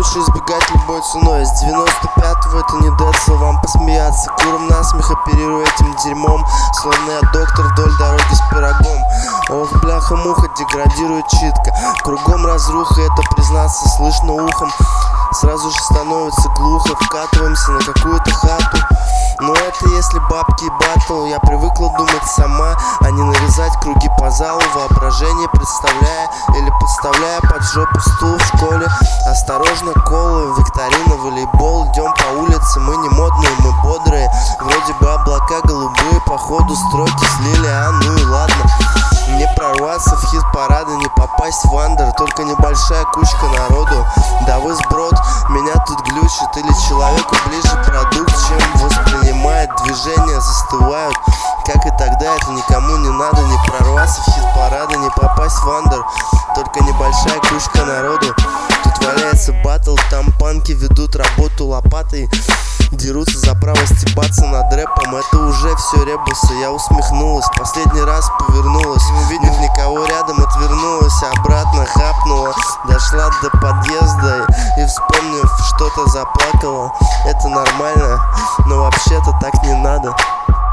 лучше избегать любой ценой. С 95-го это не децл, вам посмеяться. Куром насмех, оперирую этим дерьмом, словно я доктор вдоль дороги с пирогом. Ох, бляха-муха, деградирует читка. Кругом разруха, это признаться слышно ухом. Сразу же становится глухо, вкатываемся на какую-то хату. Но это если бабки и батл. Я привыкла думать сама, а не нарезать круги по залу. Воображение представляя или подставляя под жопу стул в школе. Осторожно, колы, викторина, волейбол. Идем по улице, мы не модные, мы бодрые. Вроде бы облака голубые, походу строки слили, ну и ладно. Не прорваться в хит-парады, не попасть в андер. Только небольшая кучка народу. Да вы сброд, меня тут глючит. Или человеку ближе продукт, чем воспринимает. Движения застывают, как и тогда, это никому не надо. Не прорваться в хит-парады, не попасть в андер. Только небольшая кучка народу. Тут валяется батл, там панки ведут работу лопатой. Дерутся за право стебаться над рэпом. Это уже все ребусы. Я усмехнулась, последний раз повернулась. Не увидев никого рядом, отвернулась, обратно хапнула. Дошла до подъезда и, вспомнив что-то, заплакала. Это нормально, но вообще-то так не надо.